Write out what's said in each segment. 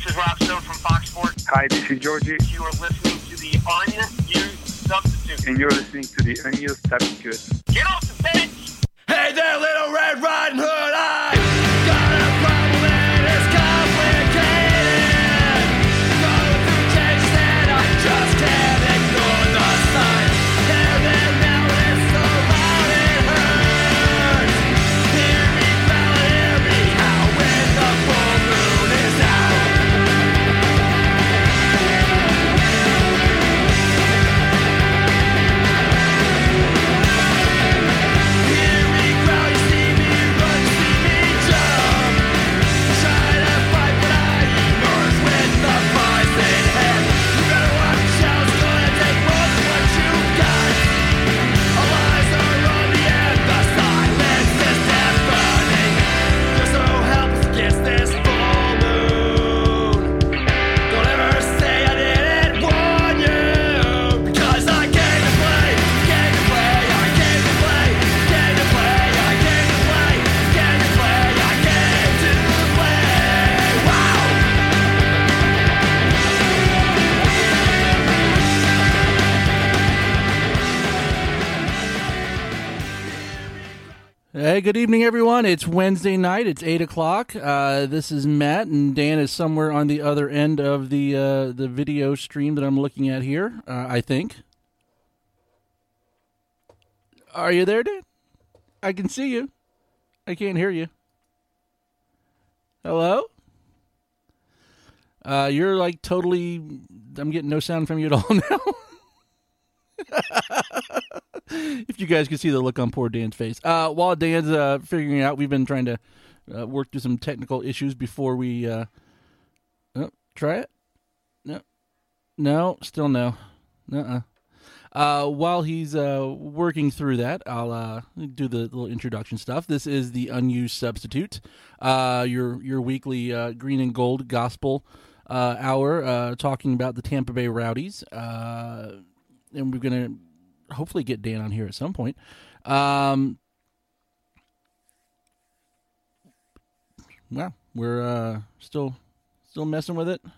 is Rob Stone from Fox Sports. Hi, this is Georgie. You are listening to the Unused Substitute. And you're listening to the Unused Substitute. Get off the bench! Hey there, Little Red Riding Hood, I got a problem and it's complicated. Going through changes and I just can't ignore the signs. There, now it's so loud it hurts. Hear me growl, hear me howl when the full moon is out. Hear me growl, you see me run, you see me jump. Try to fight but I emerge with the prize in hand. You better watch out, it's gonna take more than what you got. All eyes are on me and the silence is deafening. You're so helpless against this full moon. Don't ever say I didn't warn you, because I came to play, came to play, I came to play, came to play, I came to play, came to play, I came to play. Wow! Hey, good evening, everyone. It's Wednesday night. It's 8 o'clock. This is Matt, and Dan is somewhere on the other end of the video stream that I'm looking at here, I think. Are you there, Dan? I can see you. I can't hear you. Hello? You're like totally... I'm getting no sound from you at all now. If you guys could see the look on poor Dan's face. While Dan's figuring it out, we've been trying to work through some technical issues before we... try it? No, still no. While he's working through that, I'll do the little introduction stuff. This is the Unused Substitute, your weekly green and gold gospel hour, talking about the Tampa Bay Rowdies. And we're going to hopefully get Dan on here at some point. Well, we're still messing with it.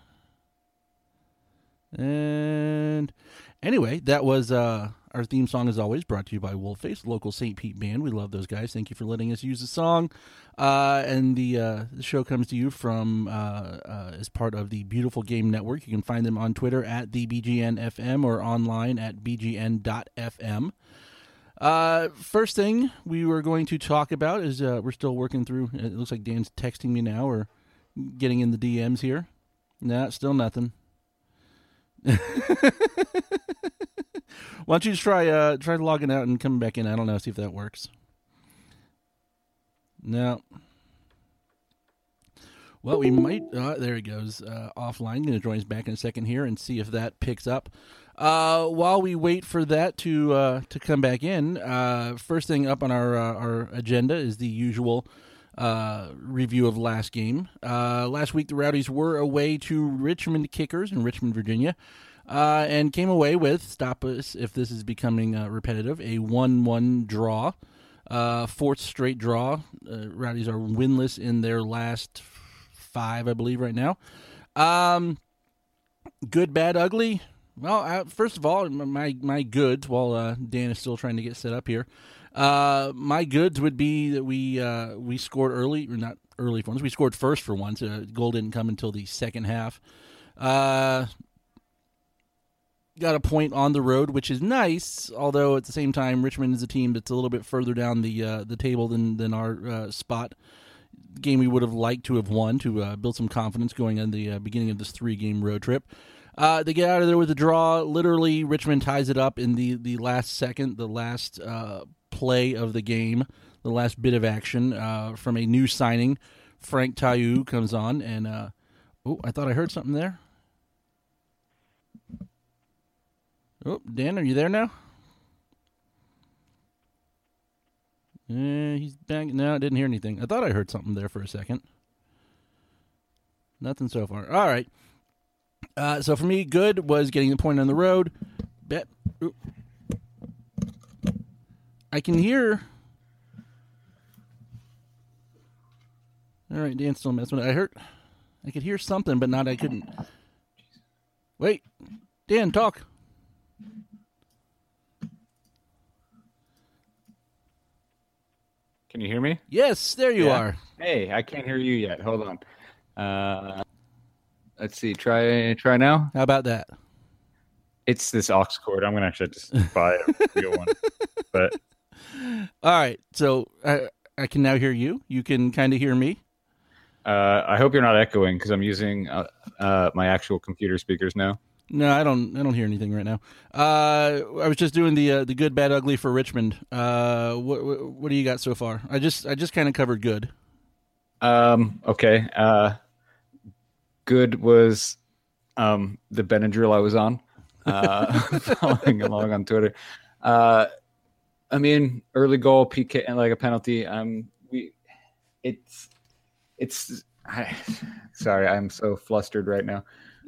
And anyway, that was our theme song, as always, brought to you by Wolfface, local St. Pete band. We love those guys. Thank you for letting us use the song. And the show comes to you from as part of the Beautiful Game Network. You can find them on Twitter at the BGNFM or online at bgn.fm. First thing we were going to talk about is we're still working through. It looks like Dan's texting me now or getting in the DMs here. Nah, still nothing. Why don't you just try logging out and coming back in? I don't know. See if that works. No. Well, we might... there he goes. Offline. Going to join us back in a second here and see if that picks up. While we wait for that to come back in, first thing up on our agenda is the usual review of last game. Last week, the Rowdies were away to Richmond Kickers in Richmond, Virginia, and came away with, stop us if this is becoming repetitive, a 1-1 draw. Fourth straight draw. Rowdies are winless in their last 5, I believe, right now. Good, bad, ugly. Well, first of all, my goods, while Dan is still trying to get set up here, my goods would be that we scored early, or not early for once. We scored first for once. Goal didn't come until the second half. Got a point on the road, which is nice, although at the same time, Richmond is a team that's a little bit further down the table than our spot. Game we would have liked to have won to build some confidence going on the beginning of this 3-game road trip. They get out of there with a draw. Literally, Richmond ties it up in the last second, the last play of the game, the last bit of action from a new signing. Frank Tayu comes on, and I thought I heard something there. Oh, Dan, are you there now? He's back. No, I didn't hear anything. I thought I heard something there for a second. Nothing so far. All right. So for me, good was getting the point on the road. I can hear. All right, Dan's still messing with it. I could hear something, but I couldn't. Wait, Dan, talk. Can you hear me? Yes, there you are. Hey, I can't hear you yet. Hold on. Let's see. Try now. How about that? It's this aux cord. I'm gonna actually just buy a real one. But all right, so I can now hear you. You can kind of hear me. I hope you're not echoing because I'm using my actual computer speakers now. No, I don't hear anything right now. I was just doing the good, bad, ugly for Richmond. What do you got so far? I just kind of covered good. Okay. Good was the Benadryl I was on. Following along on Twitter. I mean, early goal, PK, and like a penalty. Sorry, I'm so flustered right now.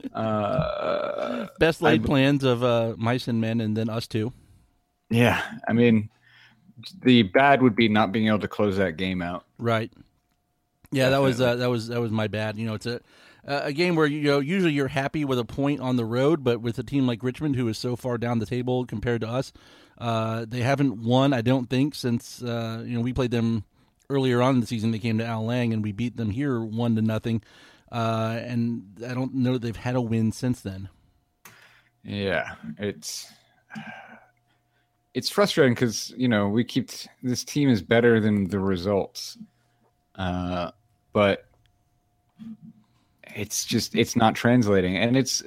Best laid plans of mice and men, and then us too. Yeah, I mean, the bad would be not being able to close that game out. Right. Yeah, Definitely. that was my bad. It's a game where usually you're happy with a point on the road, but with a team like Richmond, who is so far down the table compared to us, they haven't won. I don't think since we played them earlier on in the season. They came to Al Lang and we beat them here 1-0. And I don't know that they've had a win since then. Yeah, it's frustrating because this team is better than the results, but it's not translating, and it's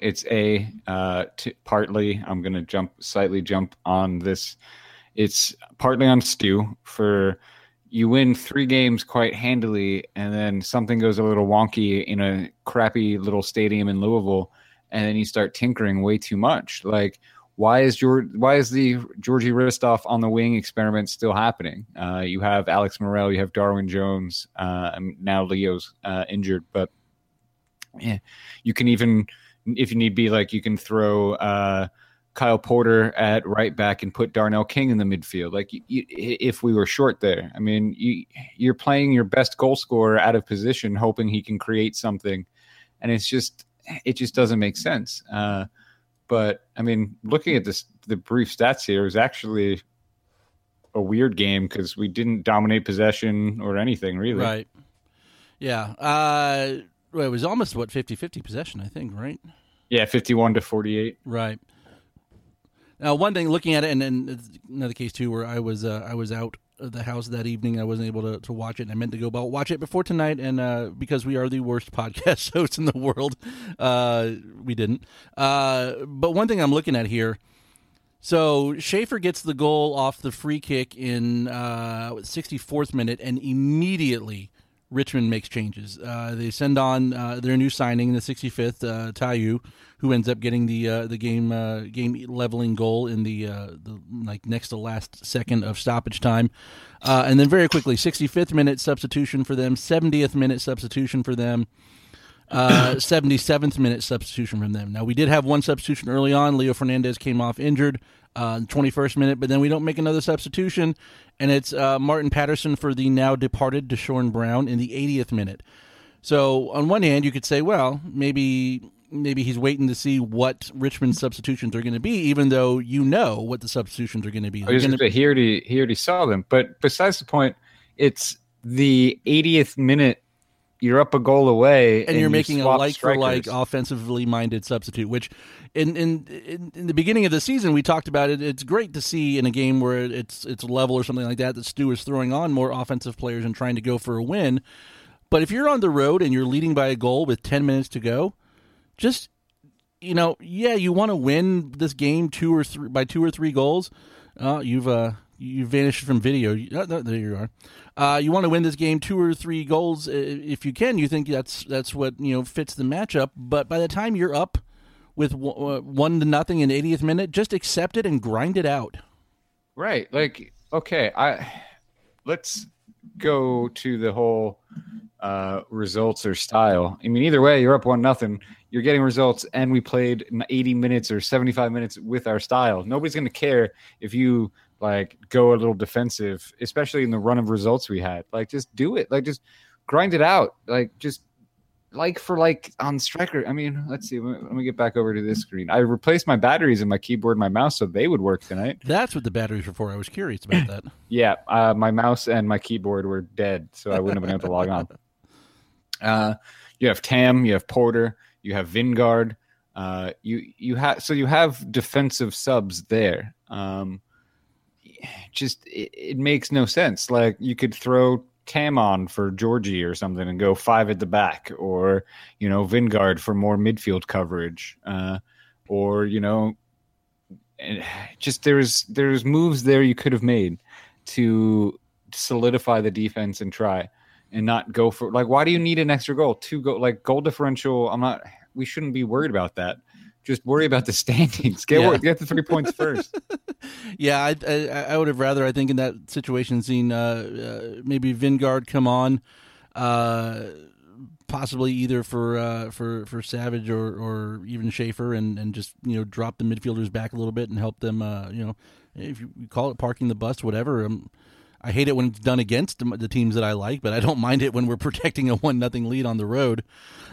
partly I'm going to slightly jump on this. It's partly on Stu for. You win 3 games quite handily, and then something goes a little wonky in a crappy little stadium in Louisville, and then you start tinkering way too much. Like, why is the Georgie Ristoff on the wing experiment still happening? You have Alex Morel, you have Darwin Jones, and now Leo's injured, but yeah, you can even, if you need be, like you can throw Kyle Porter at right back and put Darnell King in the midfield. Like if we were short there, I mean, you're playing your best goal scorer out of position, hoping he can create something. And it just doesn't make sense. But I mean, looking at the brief stats here, it was actually a weird game because we didn't dominate possession or anything really. Right. Yeah. It was almost 50-50 possession, I think, right? Yeah. 51-48. Right. Now, one thing, looking at it, and it's another case too, where I was out of the house that evening, I wasn't able to watch it, and I meant to go watch it before tonight, and because we are the worst podcast hosts in the world, we didn't. But one thing I'm looking at here, so Schaefer gets the goal off the free kick in 64th minute, and immediately Richmond makes changes. They send on their new signing in the 65th, Tayu, who ends up getting the game leveling goal in the next to last second of stoppage time, and then very quickly 65th minute substitution for them, 70th minute substitution for them, 77th minute substitution from them. Now we did have one substitution early on. Leo Fernandez came off injured. 21st minute, but then we don't make another substitution, and it's Martin Patterson for the now departed Deshaun Brown in the 80th minute. So on one hand, you could say, well, maybe he's waiting to see what Richmond's substitutions are going to be, even though you know what the substitutions are going to be. He already saw them, but besides the point, it's the 80th minute. You're up a goal away, and you're making a like-for-like offensively minded substitute, which in the beginning of the season we talked about it. It's great to see in a game where it's level or something like that Stu is throwing on more offensive players and trying to go for a win. But if you're on the road and you're leading by a goal with 10 minutes to go, just you want to win this game 2 or 3 goals. You vanished from video. There you are. You want to win this game 2 or 3 goals if you can. You think that's what fits the matchup. But by the time you're up with 1-0 in the 80th minute, just accept it and grind it out. Right. Like, okay, let's go to the whole results or style. I mean, either way, you're up 1-0. You're getting results, and we played 80 minutes or 75 minutes with our style. Nobody's going to care if you go a little defensive, especially in the run of results we had. Just do it. Just grind it out. Just like on striker. I mean, let's see. Let me get back over to this screen. I replaced my batteries in my keyboard and my mouse so they would work tonight. That's what the batteries were for. I was curious about that. Yeah, my mouse and my keyboard were dead, so I wouldn't have been able to log on. You have Tam, you have Porter, you have Vingard. You have defensive subs there. It makes no sense. Like you could throw Tam on for Georgie or something and go 5 at the back, or Vingard for more midfield coverage, or just there's moves there you could have made to solidify the defense and try and not go for, like, why do you need an extra goal? 2 goal, like goal differential. We shouldn't be worried about that. Just worry about the standings. Get the 3 points first. Yeah, I would have rather, I think, in that situation, seen maybe Vingard come on, possibly either for Savage or even Schaefer, and just drop the midfielders back a little bit and help them. If you call it parking the bus, whatever. I hate it when it's done against the teams that I like, but I don't mind it when we're protecting a 1-0 lead on the road.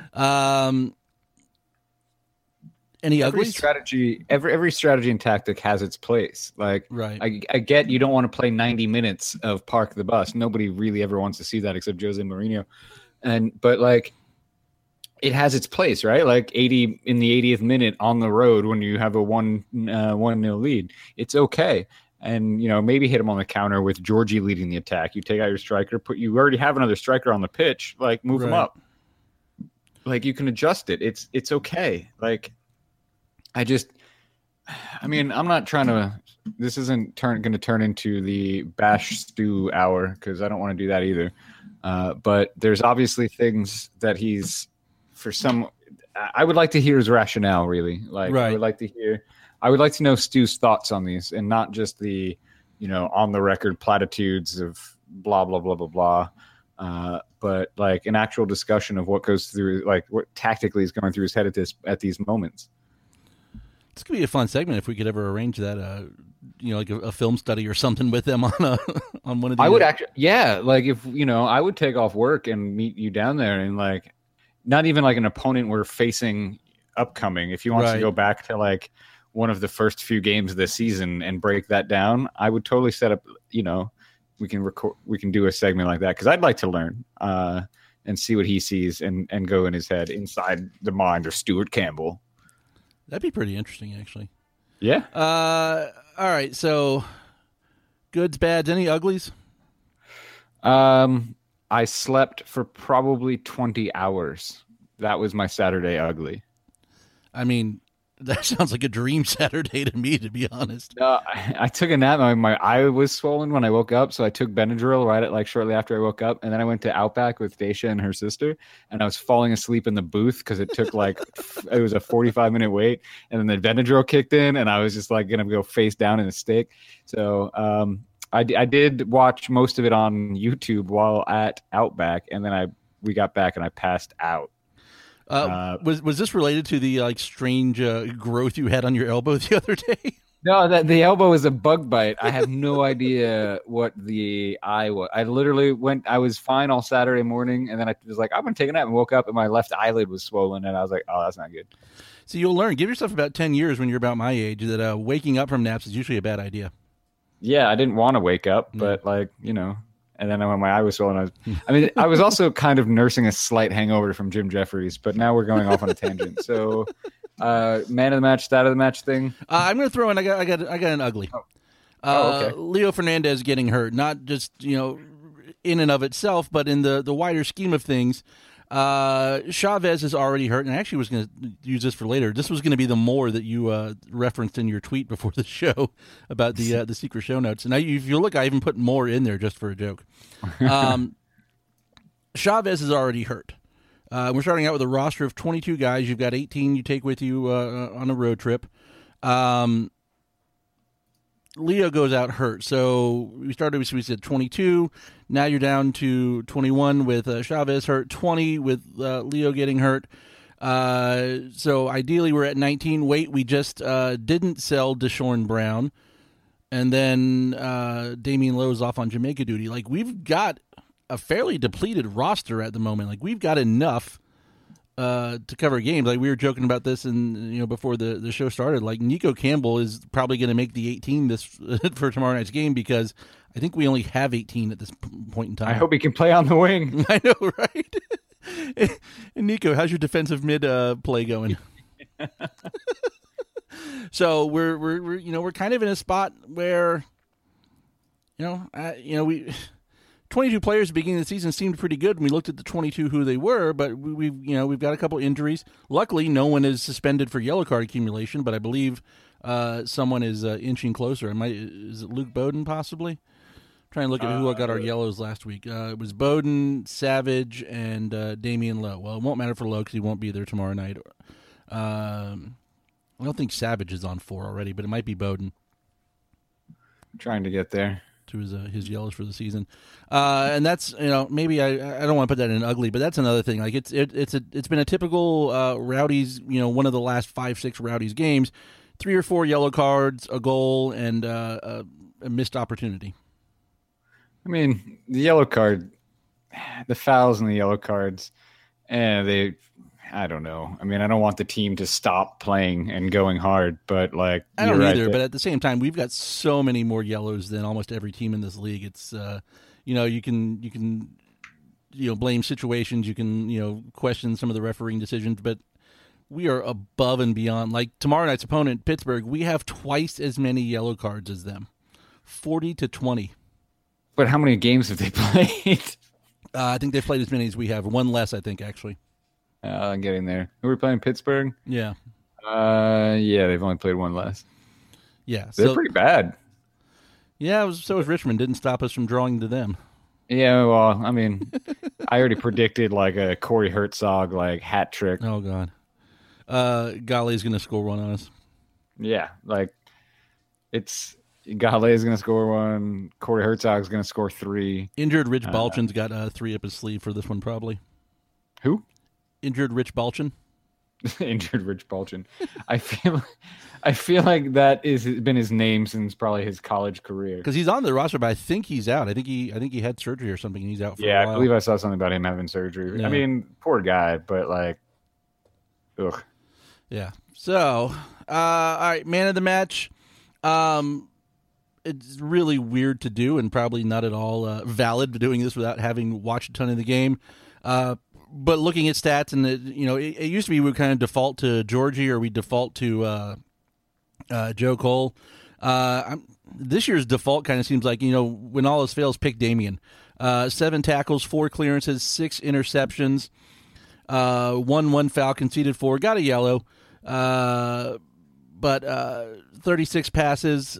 Any every uglies? Strategy, every strategy and tactic has its place. Like, right. I get you don't want to play 90 minutes of park the bus. Nobody really ever wants to see that except Jose Mourinho. But like, it has its place, right? Like 80 in the 80th minute on the road when you have a 1-0 lead, it's okay. And maybe hit him on the counter with Georgie leading the attack. You take out your striker, you already have another striker on the pitch. Like, move him up. Like, you can adjust it. It's okay. Like, I'm not trying to. This isn't going to turn into the bash Stu hour, because I don't want to do that either. But there's obviously things that he's, for some. I would like to hear his rationale, really. Like, right. I would like to know Stu's thoughts on these, and not just the, on the record platitudes of blah blah blah blah blah. But like an actual discussion of what goes through, like what tactically is going through his head at these moments. This could be a fun segment if we could ever arrange that, like a film study or something with them on one of the. I would actually, yeah, like if I would take off work and meet you down there, and like, not even like an opponent we're facing upcoming. If you want to go back to like one of the first few games of the season and break that down, I would totally set up. We can do a segment like that, because I'd like to learn and see what he sees and go in his head inside the mind of Stuart Campbell. That'd be pretty interesting, actually. Yeah. All right. So, goods, bads, any uglies? I slept for probably 20 hours. That was my Saturday ugly. I mean, that sounds like a dream Saturday to me, to be honest. I took a nap. My eye was swollen when I woke up, so I took Benadryl shortly after I woke up, and then I went to Outback with Daisha and her sister, and I was falling asleep in the booth because it took like it was a 45-minute wait, and then the Benadryl kicked in, and I was just like gonna go face down in a steak. So I did watch most of it on YouTube while at Outback, and then we got back and I passed out. Was this related to the strange growth you had on your elbow the other day? No, the elbow was a bug bite. I have no idea what the eye was. I literally I was fine all Saturday morning, and then I was like, I'm going to take a nap, and woke up and my left eyelid was swollen, and I was like, oh, that's not good. So you'll learn. Give yourself about 10 years when you're about my age that waking up from naps is usually a bad idea. Yeah, I didn't want to wake up, but and then when my eye was swollen, I was also kind of nursing a slight hangover from Jim Jeffries, but now we're going off on a tangent. So, man of the match, stat of the match thing. I'm going to throw in. I got an ugly. Okay. Leo Fernandez getting hurt, not just in and of itself, but in the wider scheme of things. Chavez is already hurt, and I actually was going to use this for later. This was going to be the more that you referenced in your tweet before the show about the secret show notes. And if you look, I even put more in there just for a joke. Chavez is already hurt. We're starting out with a roster of 22 guys. You've got 18 you take with you on a road trip. Leo goes out hurt. So we said 22. Now you're down to 21 with Chavez hurt, 20 with Leo getting hurt. So ideally we're at 19. Wait, we just didn't sell Deshaun Brown. And then Damian Lowe's off on Jamaica duty. Like, we've got a fairly depleted roster at the moment. Like, we've got enough to cover games. Like we were joking about this, and before the show started, like Nico Campbell is probably going to make the 18 this for tomorrow night's game because I think we only have 18 at this point in time. I hope he can play on the wing. I know, right? And Nico, how's your defensive mid play going? So we're kind of in a spot where we 22 players at the beginning of the season seemed pretty good when we looked at the 22 who they were, but we've got a couple injuries. Luckily, no one is suspended for yellow card accumulation, but I believe someone is inching closer. Is it Luke Bowden possibly? Trying to look at who got our yellows last week. It was Bowden, Savage, and Damian Lowe. Well, it won't matter for Lowe because he won't be there tomorrow night. I don't think Savage is on 4 already, but it might be Bowden. Trying to get there to his yellows for the season, and that's maybe I don't want to put that in ugly, but that's another thing. Like it's been a typical Rowdies, one of the last 5-6 Rowdies games, 3 or 4 yellow cards, a goal, and a missed opportunity. I mean, the yellow card, the fouls and the yellow cards, I don't know. I mean, I don't want the team to stop playing and going hard, but I don't either. But at the same time, we've got so many more yellows than almost every team in this league. It's you can blame situations, you can question some of the refereeing decisions, but we are above and beyond. Like tomorrow night's opponent, Pittsburgh, we have twice as many yellow cards as them, 40-20. But how many games have they played? I think they've played as many as we have. One less, I think, actually. I'm getting there. Who are we playing? Pittsburgh? Yeah. They've only played one less. Yeah. They're pretty bad. Yeah, so was Richmond. Didn't stop us from drawing to them. Yeah, well, I mean, I already predicted a Corey Herzog hat trick. Oh, God. Gale's going to score one on us. Yeah, Gale is going to score one. Corey Herzog's going to score 3. Injured Rich Balchin's got 3 up his sleeve for this one, probably. Who? Injured Rich Balchin. Injured Rich Balchin. I feel like that is been his name since probably his college career. Because he's on the roster, but I think he's out. I think he had surgery or something, and he's out for a while. I believe I saw something about him having surgery. Yeah. I mean, poor guy, but ugh. Yeah. So, all right, man of the match. It's really weird to do, and probably not at all valid doing this without having watched a ton of the game. But looking at stats, and it used to be we would kind of default to Georgie or we default to Joe Cole. This year's default kind of seems like, when all else fails, pick Damian. 7 tackles, 4 clearances, 6 interceptions, 1 foul conceded for, got a yellow, but 36 passes,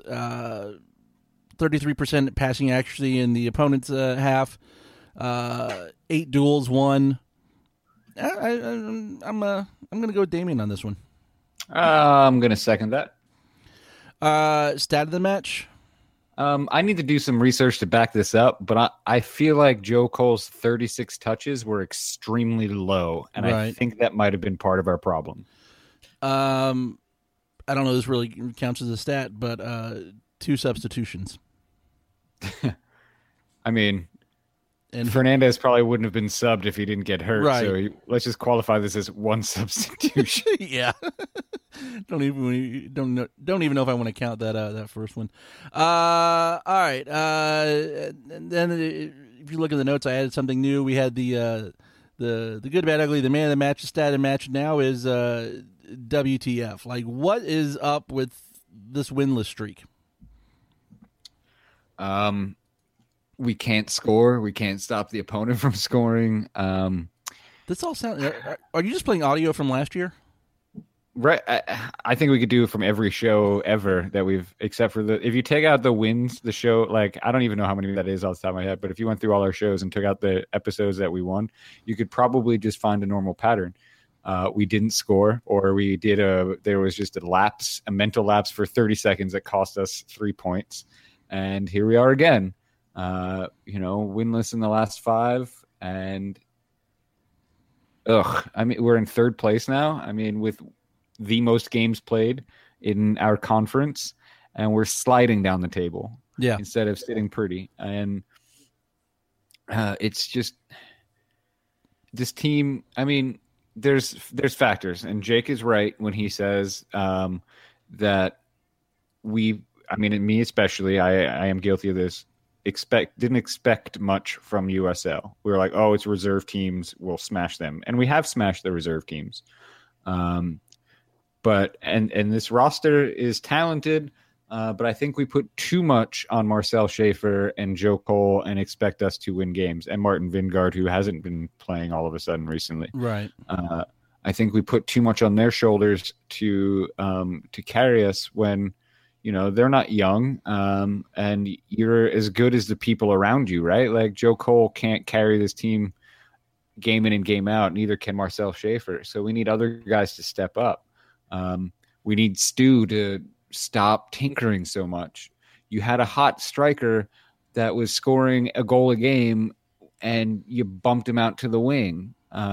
33% passing accuracy in the opponent's half, 8 duels won. I'm going to go with Damian on this one. I'm going to second that. Stat of the match? I need to do some research to back this up, but I feel like Joe Cole's 36 touches were extremely low, and right. I think that might have been part of our problem. I don't know if this really counts as a stat, but 2 substitutions. I mean, and Fernandez probably wouldn't have been subbed if he didn't get hurt. Right. So let's just qualify this as 1 substitution. Yeah. Don't even know if I want to count that first one. All right. And then if you look at the notes, I added something new. We had the good, bad, ugly, the man of the match, the stat of the match now is WTF. Like, what is up with this winless streak? We can't score. We can't stop the opponent from scoring. This all sounds. Are you just playing audio from last year? Right. I think we could do it from every show ever that we've, except for if you take out the wins, the show, I don't even know how many that is off the top of my head, but if you went through all our shows and took out the episodes that we won, you could probably just find a normal pattern. We didn't score, or there was just a mental lapse for 30 seconds that cost us 3 points. And here we are again, winless in the last 5. And I mean, we're in 3rd place now. I mean, with the most games played in our conference, and we're sliding down the table instead of sitting pretty. And it's just this team. I mean, there's factors, and Jake is right when he says that me especially, I am guilty of this. Didn't expect much from USL. We were like, oh, it's reserve teams, we'll smash them, and we have smashed the reserve teams. But this roster is talented, but I think we put too much on Marcel Schaefer and Joe Cole and expect us to win games, and Martin Vingard, who hasn't been playing all of a sudden recently. Right. I think we put too much on their shoulders to carry us when, they're not young, and you're as good as the people around you, right? Like Joe Cole can't carry this team game in and game out. Neither can Marcel Schaefer. So we need other guys to step up. We need Stu to stop tinkering so much. You had a hot striker that was scoring a goal a game, and you bumped him out to the wing.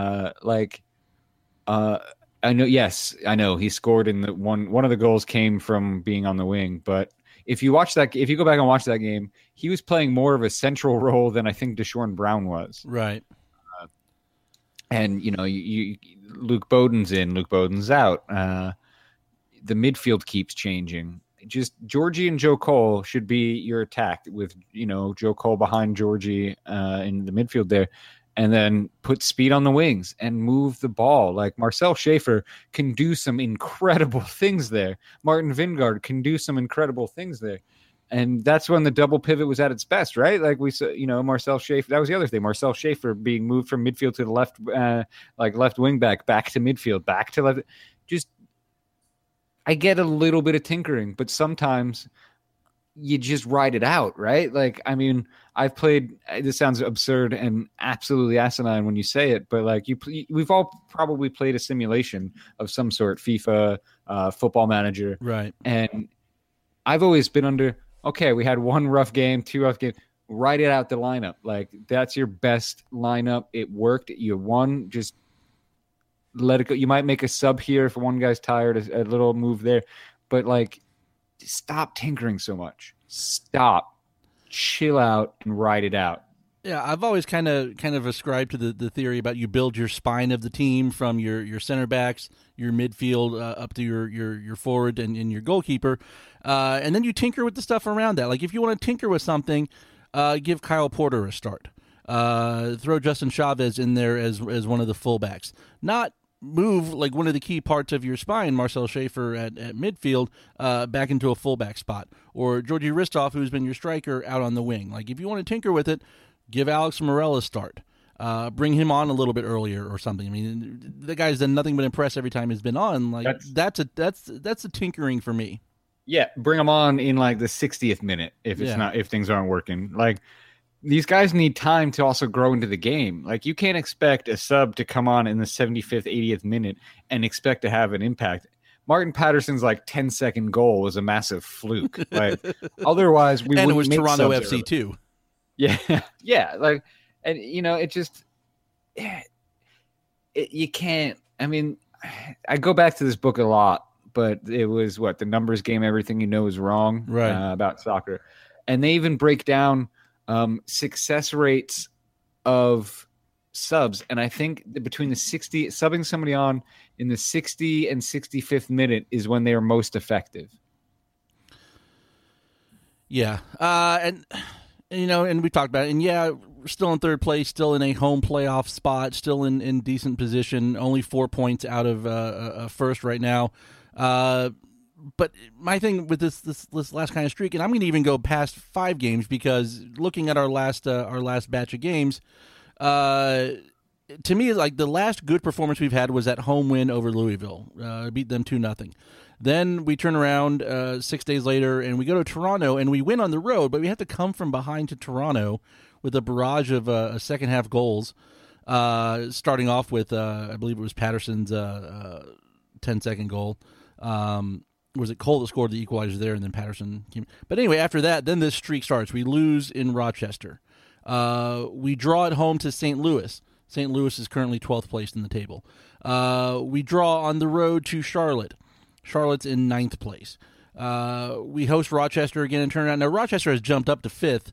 I know he scored in the one of the goals came from being on the wing, but if you go back and watch that game, he was playing more of a central role than I think Deshaun Brown was. Right. And Luke Bowden's in, Luke Bowden's out. The midfield keeps changing. Just Georgie and Joe Cole should be your attack with, Joe Cole behind Georgie in the midfield there. And then put speed on the wings and move the ball. Like Marcel Schaefer can do some incredible things there. Martin Vingard can do some incredible things there. And that's when the double pivot was at its best, right? Like we saw, Marcel Schaefer, that was the other thing. Marcel Schaefer being moved from midfield to the left, left wing back to midfield, back to left. Just, I get a little bit of tinkering, but sometimes you just ride it out, right? Like, I mean, I've played, this sounds absurd and absolutely asinine when you say it, but like we've all probably played a simulation of some sort, FIFA, Football Manager. Right. And I've always been under, okay, we had one rough game, two rough games, write it out the lineup. Like that's your best lineup. It worked. You won. Just let it go. You might make a sub here if one guy's tired, a little move there, but like, stop tinkering so much. Stop, chill out, and ride it out. Yeah, I've always kind of ascribed to the theory about you build your spine of the team from your center backs, your midfield, up to your forward and your goalkeeper, and then you tinker with the stuff around that. Like if you want to tinker with something, give Kyle Porter a start. Throw Justin Chavez in there as one of the fullbacks. Not move like one of the key parts of your spine, Marcel Schaefer at midfield, back into a fullback spot, or Georgi Ristov, who's been your striker, out on the wing. Like if you want to tinker with it, give Alex Morel a start. Bring him on a little bit earlier or something. I mean, the guy's done nothing but impress every time he's been on. Like that's a tinkering for me. Yeah, bring him on in like the 60th minute if things aren't working. Like these guys need time to also grow into the game. Like you can't expect a sub to come on in the 75th, 80th minute and expect to have an impact. Martin Patterson's like 10-second goal was a massive fluke. Like otherwise we and wouldn't it was make Toronto subs FC early. too. Yeah, yeah. Like, and it just you can't. I mean, I go back to this book a lot, but it was the numbers game. Everything you know is wrong, right? About soccer, and they even break down success rates of subs, and I think that between the 60 subbing somebody on in the 60 and 65th minute is when they are most effective. Yeah, and we talked about it, and yeah, we're still in third place, still in a home playoff spot, still in decent position, only 4 points out of first right now. But my thing with this last kind of streak, and I'm going to even go past 5 games because looking at our last batch of games, to me, like the last good performance we've had was that home win over Louisville, beat them 2-0. Then we turn around 6 days later and we go to Toronto and we win on the road, but we have to come from behind to Toronto with a barrage of second half goals, starting off with I believe it was Patterson's 10-second goal. Was it Cole that scored the equalizer there, and then Patterson came? But anyway, after that, then this streak starts. We lose in Rochester. We draw at home to St. Louis. St. Louis is currently 12th place in the table. We draw on the road to Charlotte. Charlotte's in 9th place. We host Rochester again and turn around. Now, Rochester has jumped up to 5th.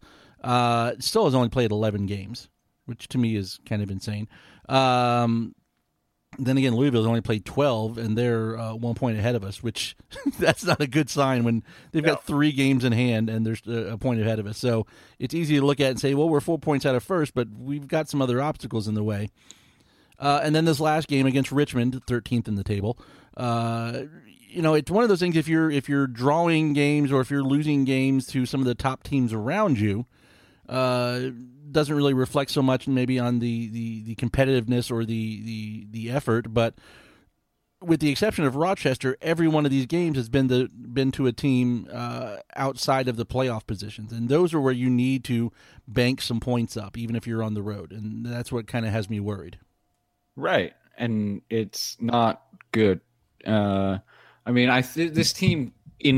Still has only played 11 games, which to me is kind of insane. Then again, Louisville's only played 12, and they're 1 point ahead of us, which that's not a good sign when they've got 3 games in hand and there's a point ahead of us. So it's easy to look at and say, well, we're 4 points out of first, but we've got some other obstacles in the way. And then this last game against Richmond, 13th in the table. It's one of those things. If you're drawing games or if you're losing games to some of the top teams around you, doesn't really reflect so much maybe on the competitiveness or the effort. But with the exception of Rochester, every one of these games has been to a team outside of the playoff positions, and those are where you need to bank some points up, even if you're on the road, and that's what kind of has me worried. Right, and it's not good. This team,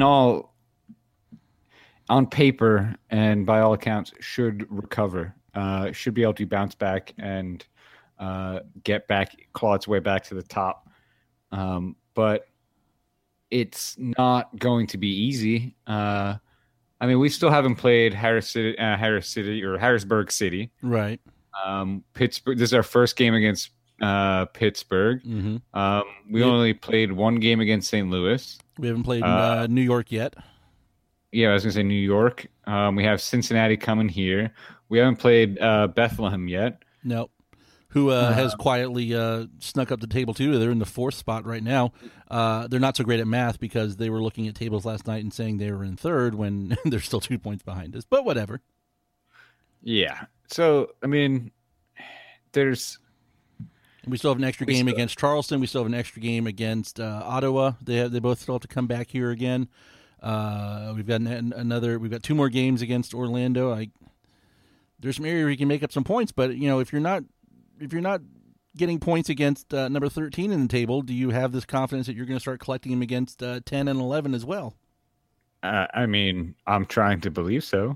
on paper and by all accounts, should recover. Should be able to bounce back and claw its way back to the top. But it's not going to be easy. We still haven't played Harrisburg City. Right. Pittsburgh. This is our first game against Pittsburgh. Mm-hmm. We only played one game against St. Louis. We haven't played New York yet. Yeah, I was going to say New York. We have Cincinnati coming here. We haven't played Bethlehem yet. Nope. Who has quietly snuck up the table, too. They're in the 4th spot right now. They're not so great at math because they were looking at tables last night and saying they were in 3rd when they're still 2 points behind us. But whatever. Yeah. So, there's... We still have an extra game against Charleston. We still have an extra game against Ottawa. They both still have to come back here again. We've got We've got 2 more games against Orlando. There's some area where you can make up some points, but if you're not getting points against number 13 in the table, do you have this confidence that you're going to start collecting them against 10 and 11 as well? I'm trying to believe so,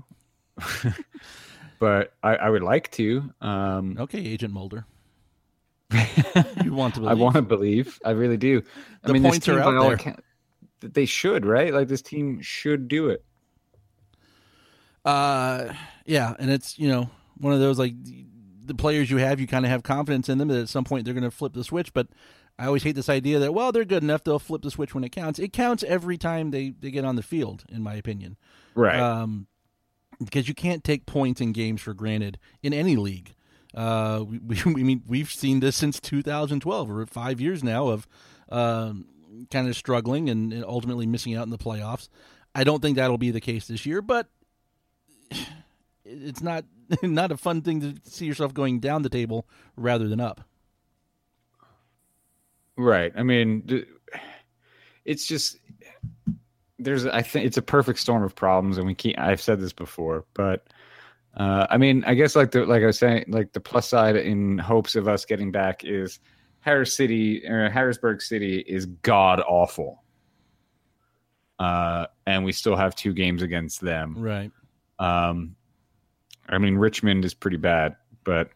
but I would like to. Okay, Agent Mulder. You want to believe. I want to believe. I really do. The points this team, are out there. They should, right? Like, this team should do it. Yeah, and it's, one of those, like, the players you kind of have confidence in them that at some point they're going to flip the switch, but I always hate this idea that, well, they're good enough, they'll flip the switch when it counts. It counts every time they get on the field, in my opinion. Right. Because you can't take points in games for granted in any league. We've seen this since 2012. We're at 5 years now of kind of struggling and ultimately missing out in the playoffs. I don't think that'll be the case this year, but it's not a fun thing to see yourself going down the table rather than up. Right. It's just I think it's a perfect storm of problems, and I've said this before, but I guess like I was saying, like the plus side in hopes of us getting back is Harrisburg City is god awful. And we still have 2 games against them. Right. Richmond is pretty bad, but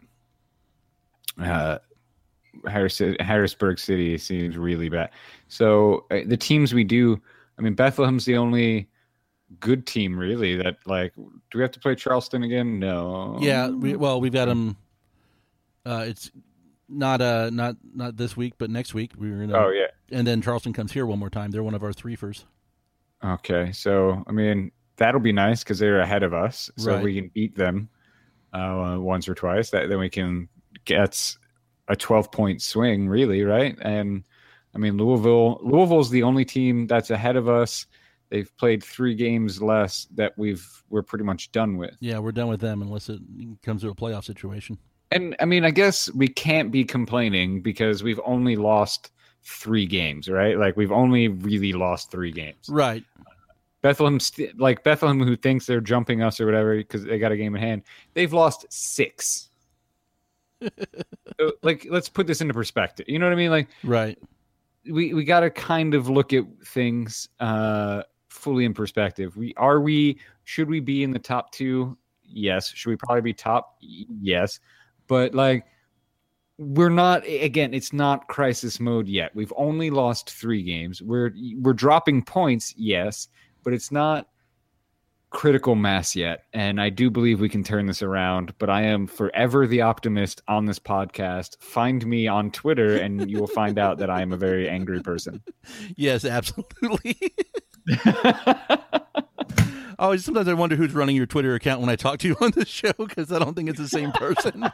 Harrisburg City seems really bad. So the teams we do, Bethlehem's the only good team really that, like, do we have to play Charleston again? No. Yeah, we've got them. It's not this week, but next week we're gonna. Oh yeah. And then Charleston comes here one more time. They're one of our 3-fers. Okay, so that'll be nice because they're ahead of us, so right. We can beat them once or twice. Then we can get a 12-point swing, really, right? And Louisville's the only team that's ahead of us. They've played 3 games less that we're pretty much done with. Yeah, we're done with them unless it comes to a playoff situation. And I guess we can't be complaining because we've only lost 3 games, right? Like, we've only really lost 3 games. Right. Bethlehem, who thinks they're jumping us or whatever because they got a game in hand, they've lost 6. So, like, let's put this into perspective. You know what I mean? Like, right. We got to kind of look at things fully in perspective. Should we be in the top 2? Yes. Should we probably be top? Yes. But, like, we're not, again, it's not crisis mode yet. We've only lost 3 games. We're dropping points, yes, but it's not critical mass yet, and I do believe we can turn this around, but I am forever the optimist on this podcast. Find me on Twitter and you will find out that I am a very angry person. Yes, absolutely. Sometimes I wonder who's running your Twitter account when I talk to you on the show, because I don't think it's the same person.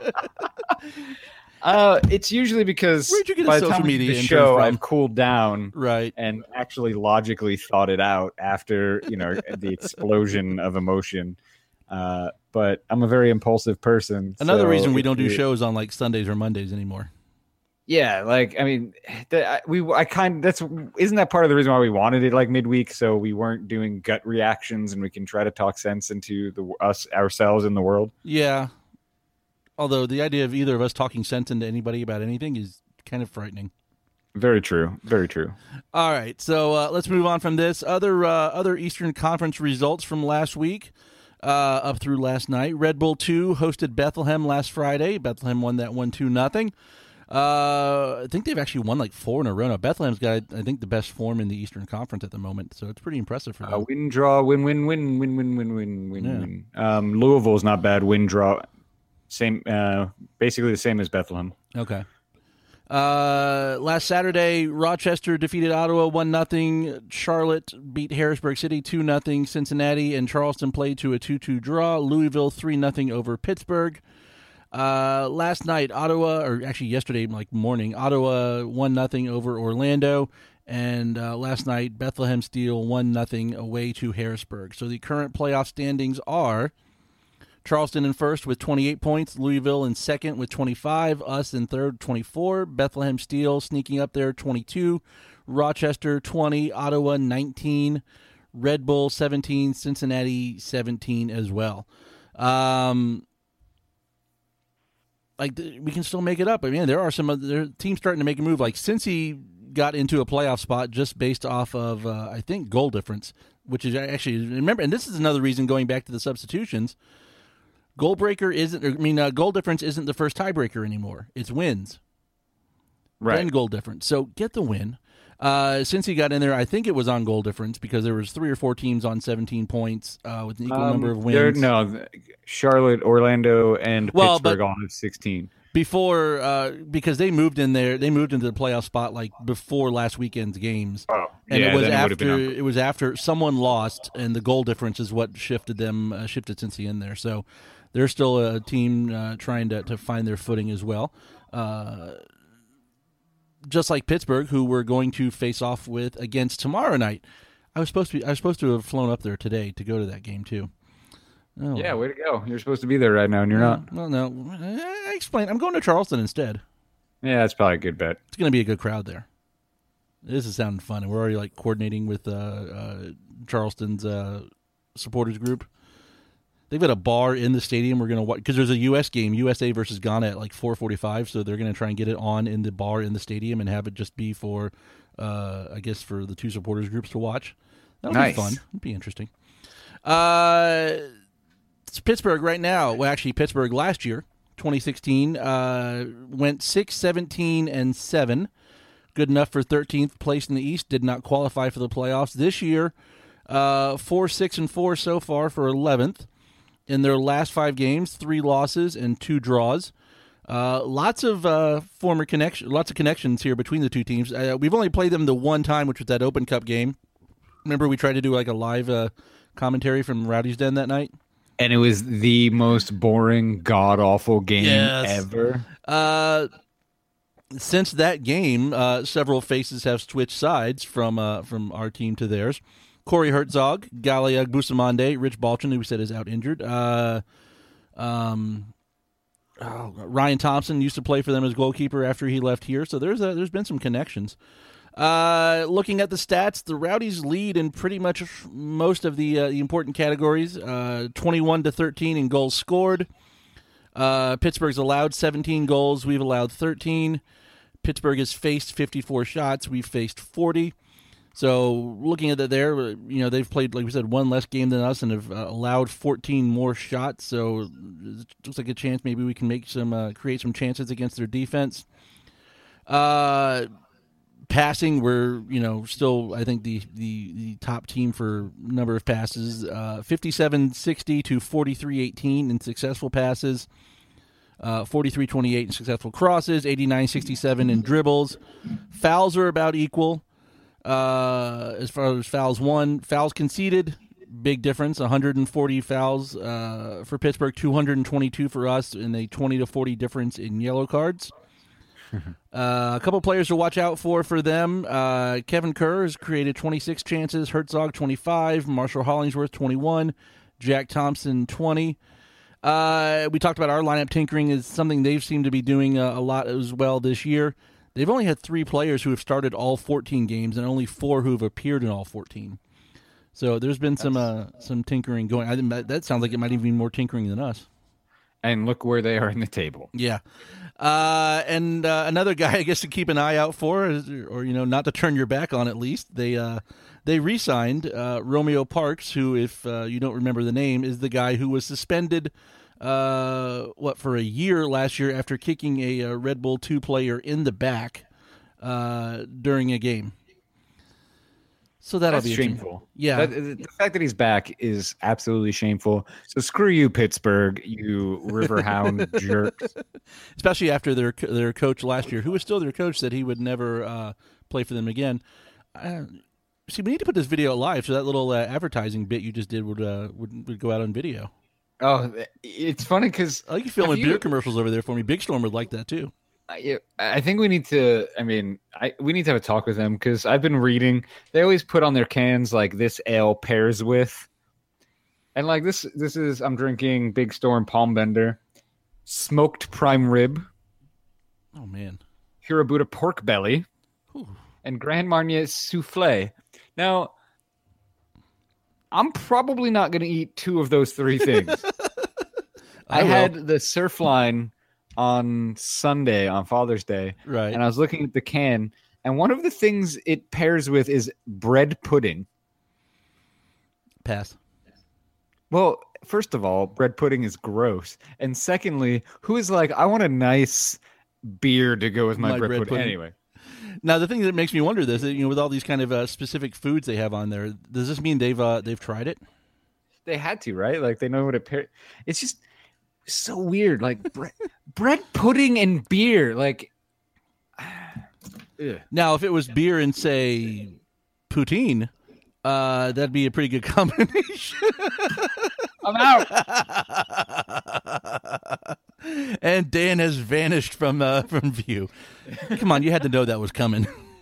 It's usually because Where'd you get a by the social time we do media the intern show, from? I've cooled down, Right. and actually logically thought it out after the explosion of emotion. But I'm a very impulsive person. Another so reason we if don't do you- shows on like Sundays or Mondays anymore. Yeah, like I mean, isn't that part of the reason why we wanted it like midweek, so we weren't doing gut reactions and we can try to talk sense into ourselves in the world. Yeah. Although the idea of either of us talking sense into anybody about anything is kind of frightening. Very true. Very true. All right, so let's move on from this. Other Eastern Conference results from last week, up through last night. Red Bull 2 hosted Bethlehem last Friday. Bethlehem won that 1-2-0. I think they've actually won like 4 in a row now. Bethlehem's got, I think, the best form in the Eastern Conference at the moment, so it's pretty impressive for them. Win, draw, win, win, win, win, win, win, win, win, win. Louisville's not bad. Win, draw. Same, basically the same as Bethlehem. Okay. Last Saturday, Rochester defeated Ottawa 1-0. Charlotte beat Harrisburg City 2-0. Cincinnati and Charleston played to a 2-2 draw. Louisville 3-0 over Pittsburgh. Last night, yesterday morning, Ottawa 1-0 over Orlando. And last night, Bethlehem Steel 1-0 away to Harrisburg. So the current playoff standings are Charleston in first with 28 points, Louisville in second with 25, us in third 24, Bethlehem Steel sneaking up there 22, Rochester 20, Ottawa 19, Red Bull 17, Cincinnati 17 as well. We can still make it up. I mean, there are some other teams starting to make a move. Like Cincy got into a playoff spot just based off of, I think, goal difference, which is actually, remember, and this is another reason going back to the substitutions, goal difference isn't the first tiebreaker anymore. It's wins. Right. Then goal difference. So get the win. Since he got in there, I think it was on goal difference because there was 3 or 4 teams on 17 points with an equal number of wins. Charlotte, Orlando, and Pittsburgh all have 16. Before, because they moved in there, they moved into the playoff spot like before last weekend's games. Oh, and yeah, it was after someone lost, and the goal difference is what shifted Cincy in there. So they're still a team trying to find their footing as well. Just like Pittsburgh, who we're going to face off with against tomorrow night. I was supposed to have flown up there today to go to that game too. Oh. Yeah, way to go. You're supposed to be there right now, and you're not. Well, no. Explain. I'm going to Charleston instead. Yeah, that's probably a good bet. It's going to be a good crowd there. This is sounding fun, and we're already coordinating with Charleston's supporters group. They've got a bar in the stadium. We're going to watch because there's a U.S. game, USA versus Ghana at 4:45. So they're going to try and get it on in the bar in the stadium and have it just be for, I guess, for the two supporters groups to watch. That'll be fun. It'll be interesting. It's Pittsburgh right now. Well, actually, Pittsburgh last year, 2016, went 6-17-7. Good enough for 13th place in the East. Did not qualify for the playoffs this year. 4-6-4 so far for 11th. In their last 5 games, 3 losses and 2 draws. Lots of connections here between the two teams. We've only played them the one time, which was that Open Cup game. Remember, we tried to do a live commentary from Rowdy's Den that night. And it was the most boring, god-awful game ever. Since that game, several faces have switched sides from our team to theirs. Corey Herzog, Galia Busamande, Rich Balchin, who we said is out injured. Ryan Thompson used to play for them as goalkeeper after he left here. So there's been some connections. Looking at the stats, the Rowdies lead in pretty much most of the important categories. 21-13 in goals scored. Pittsburgh's allowed 17 goals. We've allowed 13. Pittsburgh has faced 54 shots. We've faced 40. So looking at that there, they've played, like we said, 1 less game than us and have allowed 14 more shots. So it looks like a chance maybe we can make create some chances against their defense. Passing, we're still I think the top team for number of passes, 57-60 to 43-18 in successful passes, 43-28 in successful crosses, 89-67 in dribbles. Fouls are about equal as far as fouls won. Fouls conceded, big difference, 140 fouls for Pittsburgh, 222 for us, and a 20-40 difference in yellow cards. A couple players to watch out for them. Kevin Kerr has created 26 chances, Herzog 25, Marshall Hollingsworth 21, Jack Thompson 20. We talked about our lineup tinkering is something they've seemed to be doing a lot as well this year. They've only had 3 players who have started all 14 games and only 4 who have appeared in all 14. So there's been some tinkering going. I think that sounds like it might even be more tinkering than us. And look where they are in the table. Yeah. And another guy, I guess, to keep an eye out for, or not to turn your back on at least, they re-signed Romeo Parks, who, if you don't remember the name, is the guy who was suspended for a year last year after kicking a Red Bull 2 player in the back during a game. So that'll be shameful. Yeah. The fact that he's back is absolutely shameful. So screw you, Pittsburgh, you Riverhound jerks. Especially after their coach last year, who was still their coach, said he would never play for them again. See, we need to put this video live so that little advertising bit you just did would go out on video. Oh, it's funny because I like you filming beer commercials over there for me. Big Storm would like that too. I think we need to. We need to have a talk with them because I've been reading. They always put on their cans like this ale pairs with, and like this is I'm drinking Big Storm Palm Bender, smoked prime rib. Oh man, Hirabuta pork belly, and Grand Marnier souffle. Now, I'm probably not going to eat 2 of those 3 things. I had the Surfline on Sunday, on Father's Day, right? And I was looking at the can, and one of the things it pairs with is bread pudding. Pass. Well, first of all, bread pudding is gross, and secondly, who is like, I want a nice beer to go with my bread pudding. Anyway. Now, the thing that makes me wonder this, with all these kind of specific foods they have on there, does this mean they've tried it? They had to, right? Like they know what it pairs. It's just so weird, like bread pudding and beer. Like, now if it was beer and say poutine, that'd be a pretty good combination. I'm out. And Dan has vanished from view. Come on, you had to know that was coming.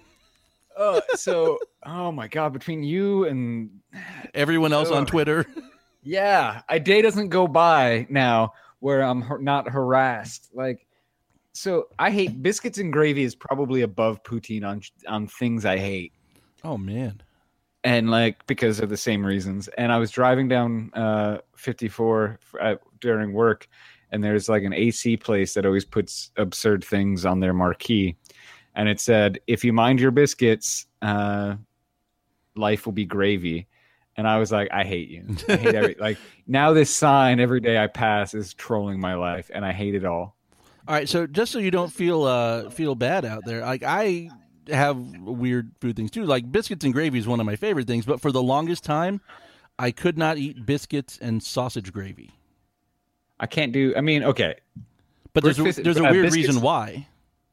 Oh my God, between you and everyone else on Twitter. Yeah, a day doesn't go by now where I'm not harassed. Like, so I hate biscuits and gravy is probably above poutine on things I hate. Oh man. And like, because of the same reasons. And I was driving down 54 during work, and there's like an AC place that always puts absurd things on their marquee. And it said, if you mind your biscuits, life will be gravy. And I was like, I hate you. I hate like now this sign every day I pass is trolling my life, and I hate it all. All right, so just so you don't feel bad out there, like I have weird food things too. Like biscuits and gravy is one of my favorite things, but for the longest time, I could not eat biscuits and sausage gravy. I can't do. I mean, okay, but there's a weird reason why.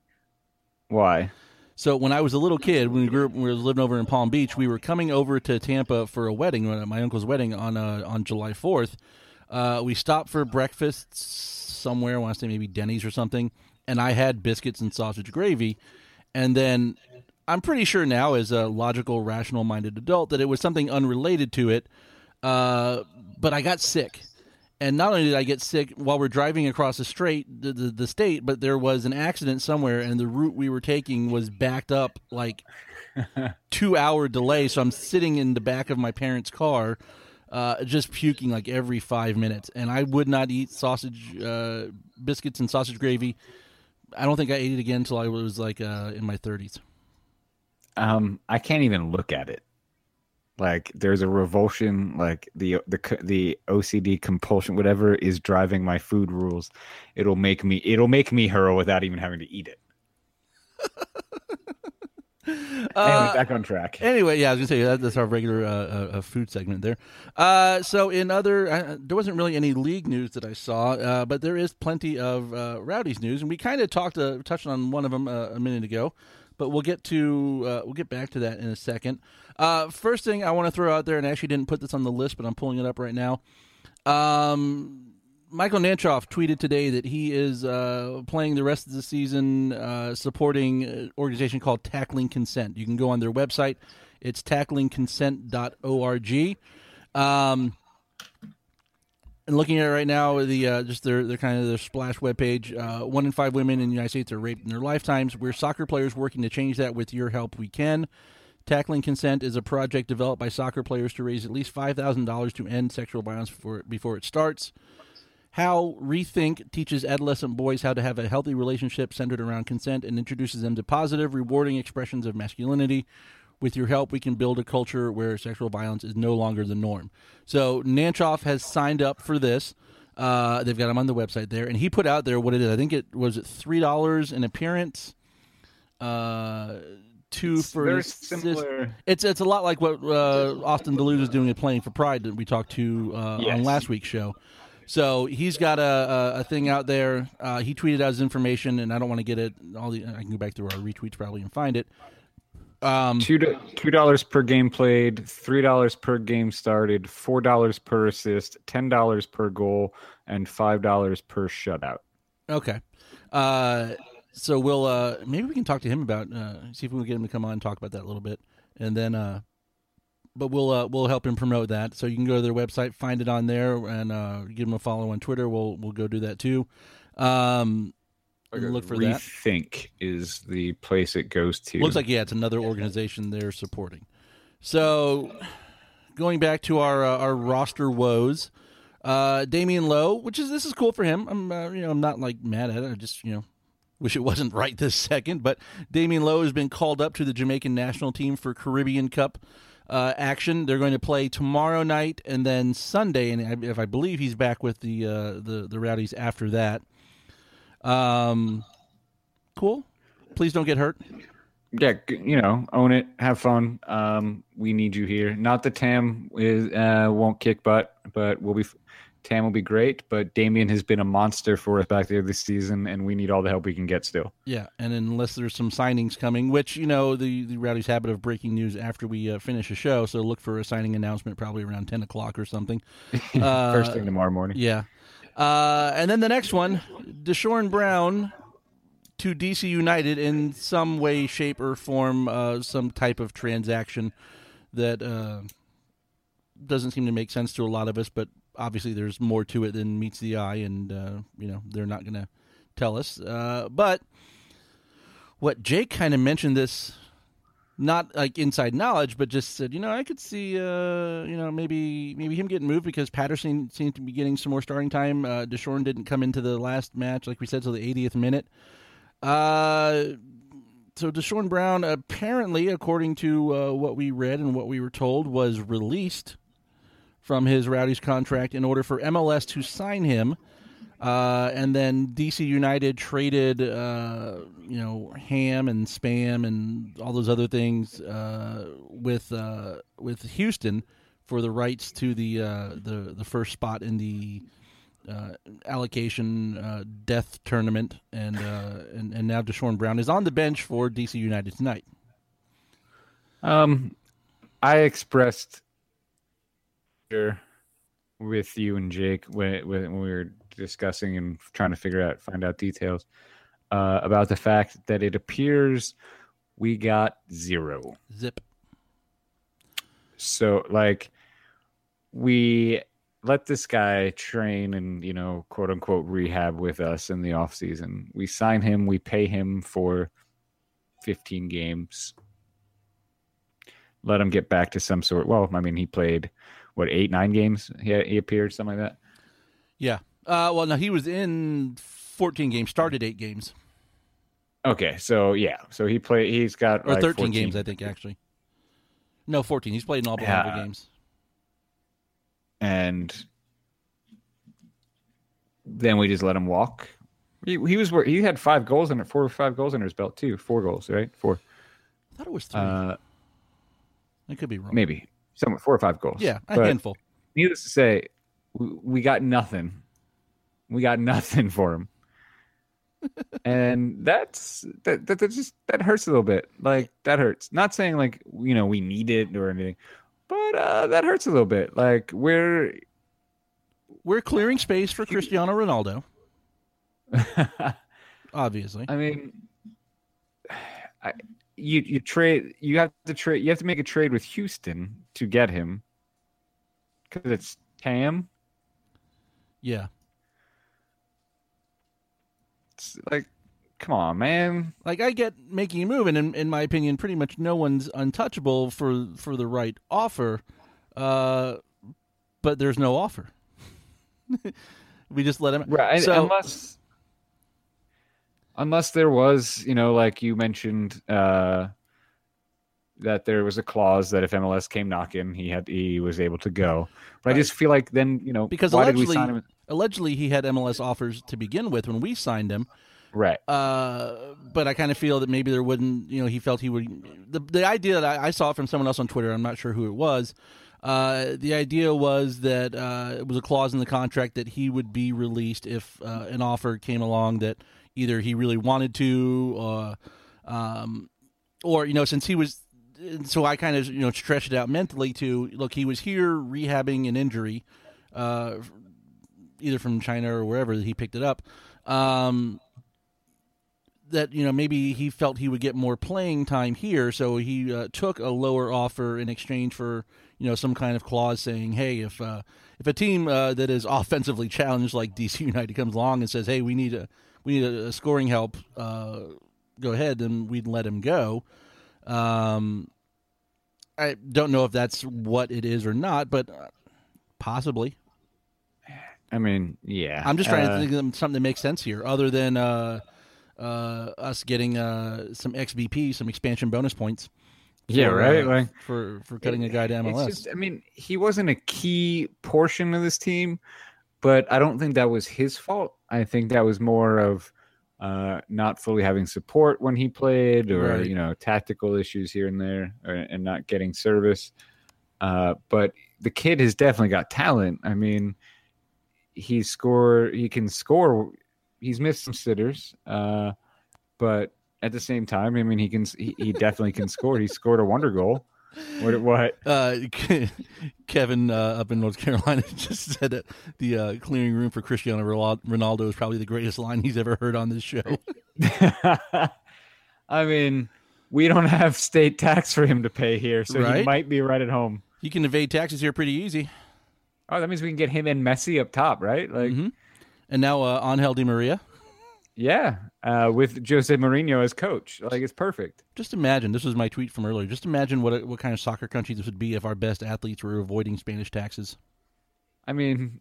Why? So when I was a little kid, when we were living over in Palm Beach, we were coming over to Tampa for a wedding, my uncle's wedding on July 4th. We stopped for breakfast somewhere, I want to say maybe Denny's or something, and I had biscuits and sausage gravy. And then I'm pretty sure now, as a logical, rational-minded adult, that it was something unrelated to it, but I got sick. And not only did I get sick while we're driving across the state, but there was an accident somewhere, and the route we were taking was backed up like 2-hour delay. So I'm sitting in the back of my parents' car, just puking like every 5 minutes. And I would not eat biscuits and sausage gravy. I don't think I ate it again until I was like in my 30s. I can't even look at it. Like there's a revulsion, like the OCD compulsion, whatever is driving my food rules. It'll make me hurl without even having to eat it. Anyway, back on track. Anyway, yeah, I was gonna say that's our regular food segment there. So in other, there wasn't really any league news that I saw, but there is plenty of Rowdies news, and we kind of touched on one of them a minute ago, but we'll get back to that in a second. First thing I want to throw out there, and I actually didn't put this on the list, but I'm pulling it up right now. Michael Nanchoff tweeted today that he is playing the rest of the season supporting an organization called Tackling Consent. You can go on their website. It's tacklingconsent.org. And looking at it right now, just their kind of their splash webpage, 1 in 5 women in the United States are raped in their lifetimes. We're soccer players working to change that. With your help, we can. Tackling Consent is a project developed by soccer players to raise at least $5,000 to end sexual violence before it starts. How Rethink teaches adolescent boys how to have a healthy relationship centered around consent and introduces them to positive, rewarding expressions of masculinity. With your help, we can build a culture where sexual violence is no longer the norm. So Nanchoff has signed up for this. They've got him on the website there, and he put out there what it is. I think it was $3 an appearance. Very similar. It's a lot like what Austin Duluth is doing at Playing for Pride that we talked to on last week's show. So he's got a thing out there. He tweeted out his information, and I don't want to get it. I can go back through our retweets probably and find it. $2 per game played, $3 per game started, $4 per assist, $10 per goal, and $5 per shutout. Okay. So we'll maybe we can talk to him about see if we can get him to come on and talk about that a little bit, and then but we'll help him promote that. So you can go to their website, find it on there, and give them a follow on Twitter. We'll go do that too. Look for that. Rethink is the place it goes to. Looks like it's another organization they're supporting. So going back to our roster woes, Damian Lowe, this is cool for him. I'm not like mad at it. I just wish it wasn't right this second. But Damian Lowe has been called up to the Jamaican national team for Caribbean Cup action. They're going to play tomorrow night and then Sunday, and if I believe he's back with the Rowdies after that. Cool. Please don't get hurt. Yeah, own it, have fun. We need you here. Not that Tam won't kick butt, but Tam will be great. But Damian has been a monster for us back there this season, and we need all the help we can get still. Yeah, and unless there's some signings coming, which the Rowdies' habit of breaking news after we finish a show, so look for a signing announcement probably around 10 o'clock or something. First thing tomorrow morning. Yeah. And then the next one, Deshaun Brown to DC United in some way, shape, or form, some type of transaction that doesn't seem to make sense to a lot of us, but obviously there's more to it than meets the eye, and they're not going to tell us. But what Jake kind of mentioned this, not like inside knowledge, but just said, I could see, maybe him getting moved because Patterson seemed to be getting some more starting time. Deshaun didn't come into the last match, like we said, till the 80th minute. So Deshaun Brown, apparently, according to what we read and what we were told, was released from his Rowdies contract in order for MLS to sign him. And then DC United traded, Ham and Spam and all those other things with Houston for the rights to the first spot in the allocation death tournament, and now Deshaun Brown is on the bench for DC United tonight. I expressed with you and Jake when we were discussing and trying to find out details about the fact that it appears we got zero. Zip. So, we let this guy train and, quote unquote, rehab with us in the off season. We sign him, we pay him for 15 games. Let him get back to some sort. Well, he played 8-9 games? He appeared, something like that. Yeah. No, he was in 14 games, started 8 games. Okay, so he played. He's got or 13 14 games, I think, actually. No, 14. He's played in all but half the games. And then we just let him walk. He had 5 goals in it, 4 or 5 goals under his belt too. 4 goals, right? 4. I thought it was 3. I could be wrong. Maybe somewhere 4 or 5 goals. Yeah, a But handful. needless to say, we got nothing. We got nothing for him. And that hurts a little bit. Like, that hurts. Not saying like, we need it or anything, but that hurts a little bit. Like, we're clearing space for Cristiano Ronaldo. Obviously. I mean, you have to make a trade with Houston to get him because it's TAM. Yeah. It's like, come on, man. Like, I get making a move, and in my opinion, pretty much no one's untouchable for the right offer, but there's no offer. We just let him. Right, So, unless there was, like you mentioned, that there was a clause that if MLS came knocking, he was able to go. But Right. I just feel like then, because why did we sign him? allegedly he had MLS offers to begin with when we signed him. Right. But I kind of feel that maybe there wouldn't, he felt he would. The idea that I saw from someone else on Twitter, I'm not sure who it was. The idea was that it was a clause in the contract that he would be released if an offer came along that either he really wanted to, or since he was. So I kind of stretched it out mentally to look. He was here rehabbing an injury, either from China or wherever he picked it up. That maybe he felt he would get more playing time here, so he took a lower offer in exchange for some kind of clause saying, hey, if a team that is offensively challenged like DC United comes along and says, hey, we need a scoring help, go ahead, then we'd let him go. I don't know if that's what it is or not, but possibly. I mean, yeah. I'm just trying to think of something that makes sense here, other than us getting some XBP, some expansion bonus points. Yeah, right. Like, for cutting a guy to MLS. It's just, he wasn't a key portion of this team, but I don't think that was his fault. I think that was more of not fully having support when he played, or Right. Tactical issues here and there, and not getting service. But the kid has definitely got talent. I mean, he can score. He's missed some sitters, but at the same time, I mean, he definitely can score. He scored a wonder goal. What? Kevin up in North Carolina just said that the clearing room for Cristiano Ronaldo is probably the greatest line he's ever heard on this show. I mean, we don't have state tax for him to pay here, so Right? he might be right at home. You can evade taxes here pretty easy. Oh, that means we can get him and Messi up top, right? Like, Mhm. And now Angel Di Maria. yeah, with Jose Mourinho as coach, like, it's perfect. Just imagine, this was my tweet from earlier, just imagine what kind of soccer country this would be if our best athletes were avoiding Spanish taxes. I mean,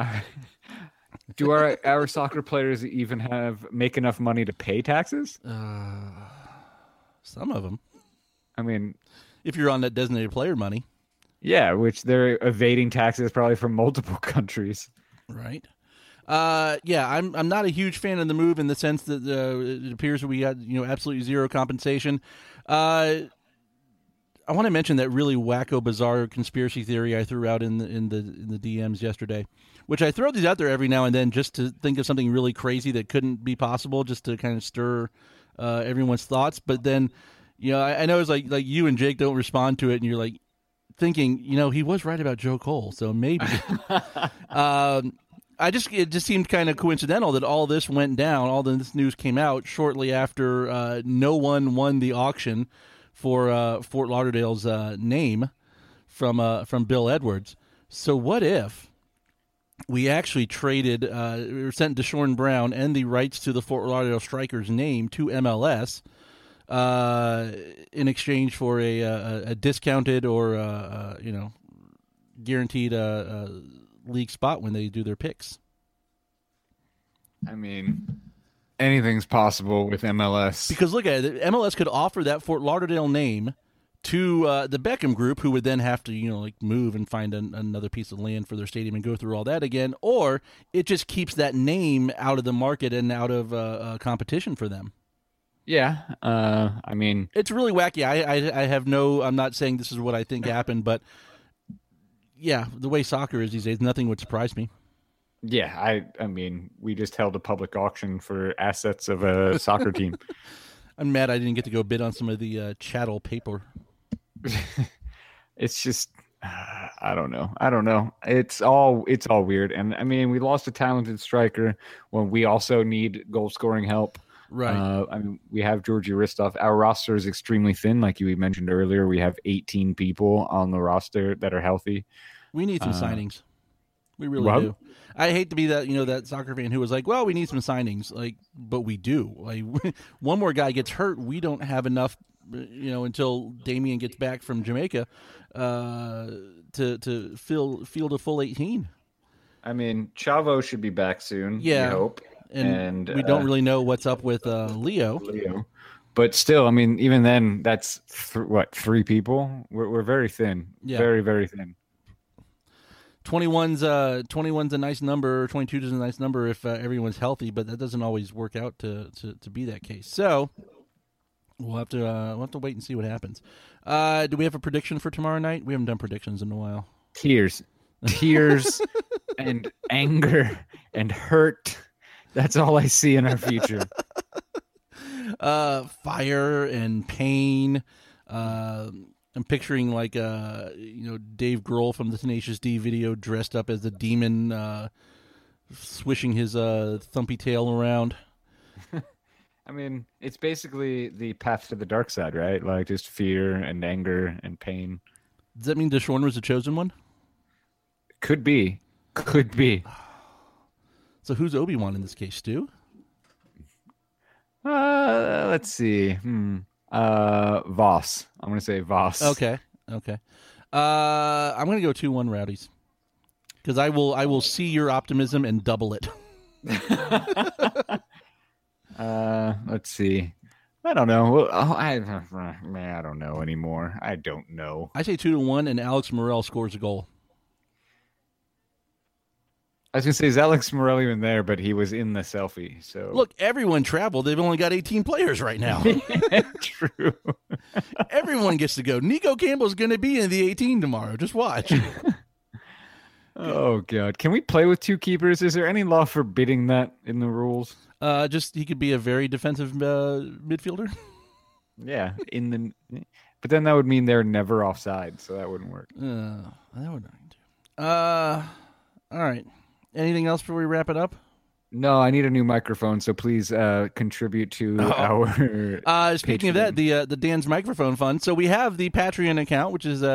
do our soccer players even make enough money to pay taxes? Some of them. I mean, If you're on that designated player money. yeah, which they're evading taxes probably from multiple countries. Right. Yeah, I'm not a huge fan of the move in the sense that it appears that we had absolutely zero compensation. I want to mention that really wacko, bizarre conspiracy theory I threw out in the DMs yesterday, which I throw these out there every now and then just to think of something really crazy that couldn't be possible, just to kind of stir everyone's thoughts. But then, I know it's like you and Jake don't respond to it, and you're like thinking, he was right about Joe Cole, so maybe. It just seemed kind of coincidental that all this went down. All this news came out shortly after no one won the auction for Fort Lauderdale's name from Bill Edwards. So what if we actually traded, or sent Deshaun Brown and the rights to the Fort Lauderdale Strikers name to MLS in exchange for a discounted or guaranteed league spot when they do their picks? I mean, anything's possible with MLS. Because look at it, MLS could offer that Fort Lauderdale name to the Beckham Group, who would then have to move and find another piece of land for their stadium and go through all that again, or it just keeps that name out of the market and out of competition for them. Yeah. I mean, It's really wacky. I have no. I'm not saying this is what I think happened, but yeah, the way soccer is these days, nothing would surprise me. yeah. I mean, we just held a public auction for assets of a soccer team. I'm mad I didn't get to go bid on some of the chattel paper. It's just, I don't know. It's all weird. And I mean, we lost a talented striker when we also need goal scoring help. Right. I mean, we have Georgi Ristov. Our roster is extremely thin. Like you mentioned earlier, we have 18 people on the roster that are healthy. We need some signings. We really what? do. I hate to be that soccer fan who was like, well, we need some signings. Like, but we do. Like, one more guy gets hurt, we don't have enough, until Damian gets back from Jamaica, to field a full 18. I mean, Chavo should be back soon. Yeah. We hope. And we don't really know what's up with Leo. But still, I mean, even then, that's three people? We're very thin. Yeah. Very, very thin. 21's a nice number. 22 is a nice number if everyone's healthy, but that doesn't always work out to be that case. So we'll have to wait and see what happens. Do we have a prediction for tomorrow night? We haven't done predictions in a while. Tears and anger and hurt. That's all I see in our future. Fire and pain. I'm picturing like Dave Grohl from the Tenacious D video dressed up as a demon, swishing his thumpy tail around. I mean, it's basically the path to the dark side, right? Like just fear and anger and pain. Does that mean Deshaun was the chosen one? Could be. So who's Obi-Wan in this case, Stu? Let's see. Voss. I'm going to say Voss. Okay. I'm going to go 2-1 Rowdies. Because I will see your optimism and double it. Let's see. I don't know. I don't know anymore. I don't know. I say 2-1 and Alex Morel scores a goal. I was going to say, is Alex Morel even there? But he was in the selfie. So look, everyone traveled. They've only got 18 players right now. True. Everyone gets to go. Nico Campbell's going to be in the 18 tomorrow. Just watch. Oh, God. Can we play with two keepers? Is there any law forbidding that in the rules? Just he could be a very defensive midfielder. Yeah. But then that would mean they're never offside, so that wouldn't work. That would not do. All right. Anything else before we wrap it up? No, I need a new microphone, so please contribute to our. Speaking Patreon. of that, the Dan's Microphone Fund. So we have the Patreon account, which is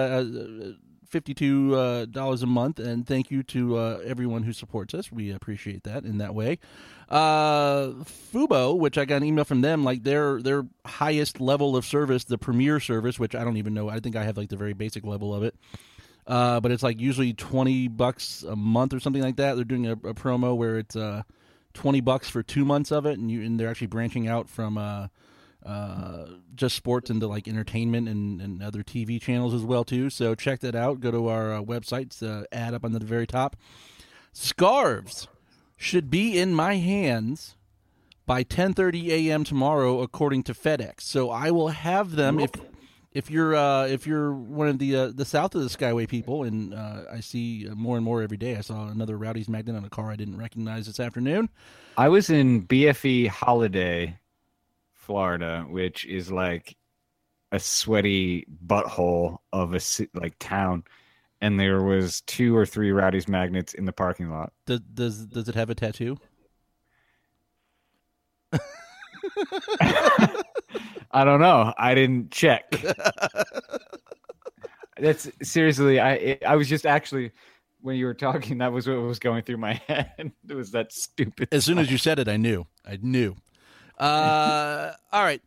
$52 a month, and thank you to everyone who supports us. We appreciate that in that way. Fubo, which I got an email from them, like their highest level of service, the premier service, which I don't even know. I think I have like the very basic level of it. But it's like usually $20 a month or something like that. They're doing a promo where it's $20 for 2 months of it, and they're actually branching out from just sports into like entertainment and other TV channels as well too. So check that out. Go to our website. It's the ad up on the very top. Scarves should be in my hands by 10:30 a.m. tomorrow, according to FedEx. So I will have them if you're one of the south of the Skyway people, and I see more and more every day. I saw another Rowdy's magnet on a car I didn't recognize this afternoon. I was in BFE Holiday, Florida, which is like a sweaty butthole of a town, and there was 2 or 3 Rowdy's magnets in the parking lot. Does it have a tattoo? I don't know. I didn't check. That's seriously. I was just actually, when you were talking, that was what was going through my head. It was that stupid. As soon as you said it, I knew. All right.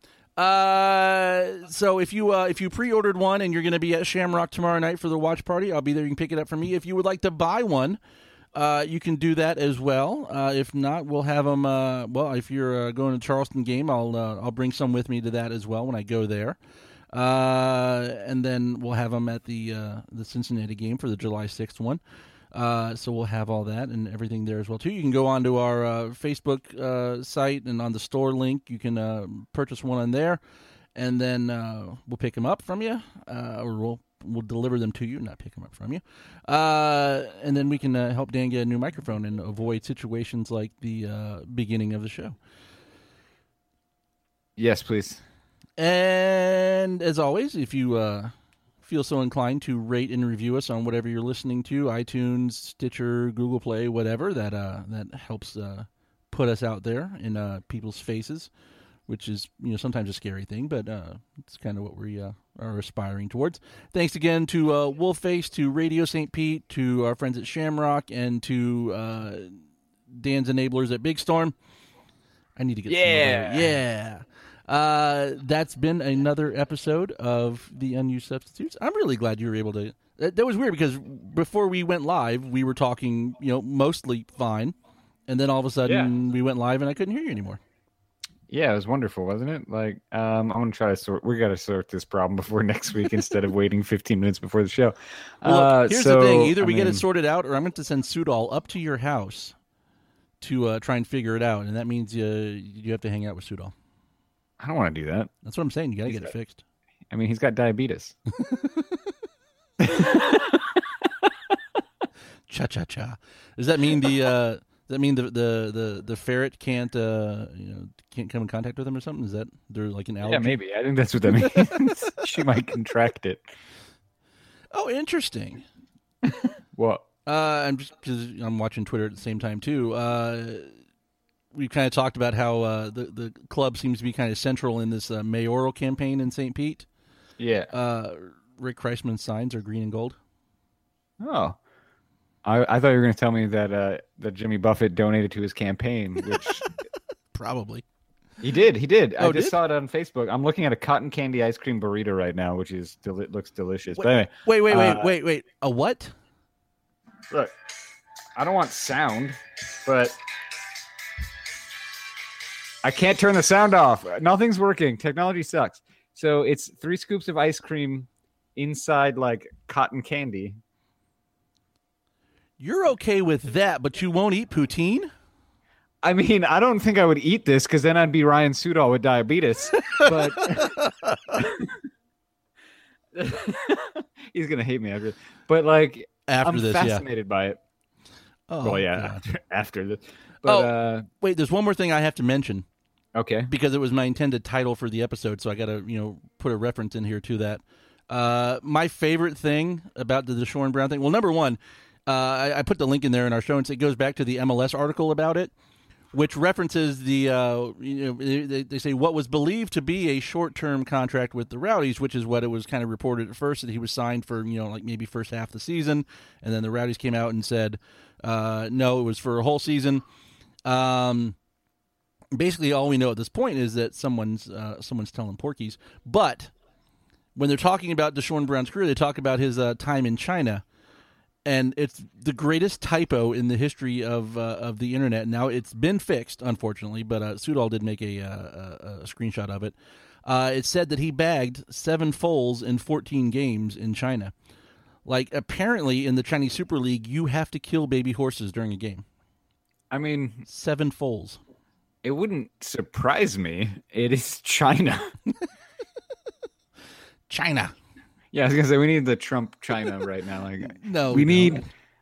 So if you pre-ordered one and you're going to be at Shamrock tomorrow night for the watch party, I'll be there. You can pick it up from me. If you would like to buy one, you can do that as well. If not, we'll have them. If you're going to Charleston game, I'll bring some with me to that as well when I go there. And then we'll have them at the Cincinnati game for the July 6th one. So we'll have all that and everything there as well too. You can go onto our Facebook site and on the store link. You can purchase one on there, and then we'll pick them up from you, or we'll deliver them to you, not pick them up from you. And then we can help Dan get a new microphone and avoid situations like the beginning of the show. Yes, please. And as always, if you feel so inclined to rate and review us on whatever you're listening to, iTunes, Stitcher, Google Play, whatever, that helps put us out there in people's faces, which is sometimes a scary thing, but it's kind of what we are aspiring towards. Thanks again to Wolfface, to Radio St. Pete, to our friends at Shamrock, and to Dan's enablers at Big Storm. I need to get some that's been another episode of the Unused Substitutes. I'm really glad you were able to. That was weird because before we went live, we were talking, mostly fine, and then all of a sudden we went live and I couldn't hear you anymore. Yeah, it was wonderful, wasn't it? Like, I'm gonna try to sort. We got to sort this problem before next week instead of waiting 15 minutes before the show. Well, look, here's the thing: either we get it sorted out, or I'm going to send Sudal up to your house to try and figure it out, and that means you have to hang out with Sudal. I don't want to do that. That's what I'm saying. You got to get it fixed. I mean, he's got diabetes. Cha. Does that mean the ferret can't come in contact with him or something? Is that they're like an allergy? Yeah, maybe. I think that's what that means. She might contract it. Oh, interesting. What? I'm just because I'm watching Twitter at the same time too. We kind of talked about how the club seems to be kind of central in this mayoral campaign in St. Pete. Yeah. Rick Kreisman's signs are green and gold. Oh. I thought you were going to tell me that Jimmy Buffett donated to his campaign, which probably he did. Oh, I just saw it on Facebook. I'm looking at a cotton candy ice cream burrito right now, which is looks delicious. But anyway, wait. A what? Look, I don't want sound, but I can't turn the sound off. Nothing's working. Technology sucks. So it's 3 scoops of ice cream inside like cotton candy. You're okay with that, but you won't eat poutine? I mean, I don't think I would eat this because then I'd be Ryan Sudol with diabetes. But he's gonna hate me after. But like, I'm fascinated by it. Oh, well, yeah, after this. But wait, there's one more thing I have to mention. Okay. Because it was my intended title for the episode, so I got to put a reference in here to that. My favorite thing about the Deshaun Brown thing. Well, number one. I put the link in there in our show, and it goes back to the MLS article about it, which references the, they say what was believed to be a short-term contract with the Rowdies, which is what it was kind of reported at first, that he was signed for, like maybe first half of the season, and then the Rowdies came out and said, no, it was for a whole season. Basically, all we know at this point is that someone's telling Porkies, but when they're talking about Deshaun Brown's career, they talk about his time in China. And it's the greatest typo in the history of the internet. Now it's been fixed, unfortunately, but Sudol did make a screenshot of it. It said that he bagged 7 foals in 14 games in China. Like, apparently in the Chinese Super League, you have to kill baby horses during a game. I mean, 7 foals. It wouldn't surprise me. It is China. China. Yeah, I was gonna say we need the Trump China right now. Like, no, we need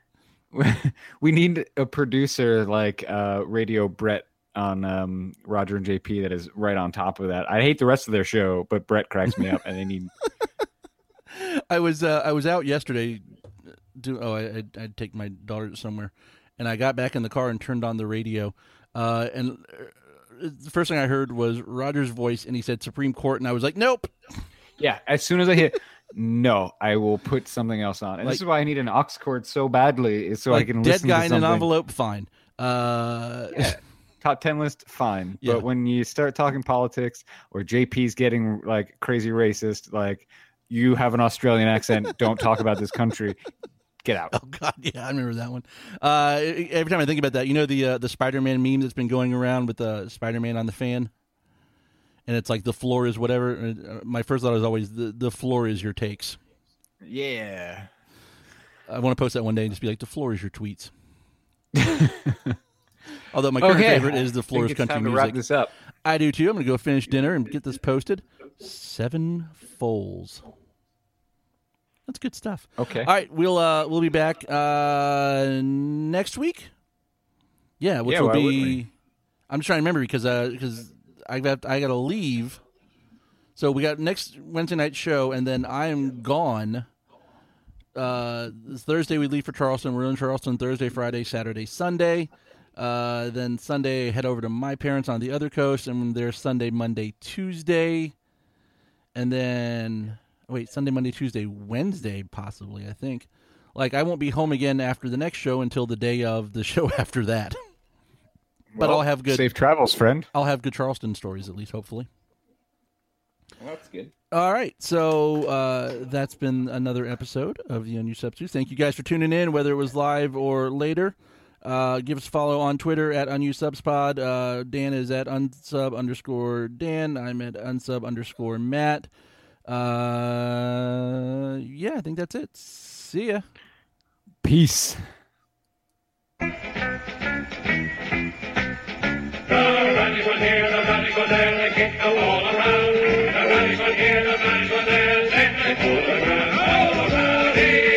a producer like Radio Brett on Roger and JP that is right on top of that. I hate the rest of their show, but Brett cracks me up, and they need. I was out yesterday. I'd take my daughter somewhere, and I got back in the car and turned on the radio, and the first thing I heard was Roger's voice, and he said Supreme Court, and I was like, nope. Yeah, as soon as I hit. No, I will put something else on. And this is why I need an aux cord so badly, is so I can listen to something. Dead guy in an envelope, fine. Yeah. Top 10 list, fine. Yeah. But when you start talking politics or JP's getting like crazy racist, like you have an Australian accent, don't talk about this country, get out. Oh, God, yeah, I remember that one. Every time I think about that, the Spider-Man meme that's been going around with Spider-Man on the fan? And it's like the floor is whatever. My first thought is always the floor is your takes. Yeah. I want to post that one day and just be like, the floor is your tweets. Although my current favorite is the floor is country time to music. wrap this up. I do too. I'm going to go finish dinner and get this posted. 7 foals. That's good stuff. Okay. All right, we'll be back next week. Yeah, which will why wouldn't be. we? I'm just trying to remember because I got to leave. So we got next Wednesday night show, and then I am gone. This Thursday we leave for Charleston. We're in Charleston Thursday, Friday, Saturday, Sunday. Then Sunday head over to my parents on the other coast, and from there Sunday, Monday, Tuesday, and then Sunday, Monday, Tuesday, Wednesday possibly. I think. Like I won't be home again after the next show until the day of the show after that. But Well, I'll have good safe travels, friend. I'll have good Charleston stories at least, hopefully. Well, that's good. All right, so that's been another episode of the Unused Substitutes. Thank you guys for tuning in, whether it was live or later. Give us a follow on Twitter at UnUsedSubsPod. Dan is at unsub_Dan. I'm at unsub_Matt. Yeah, I think that's it. See ya. Peace. The rallies were here, the rallies were there, they kicked the wall around. The rallies were here, the rallies were there, then they pulled the ground. Oh, the rally!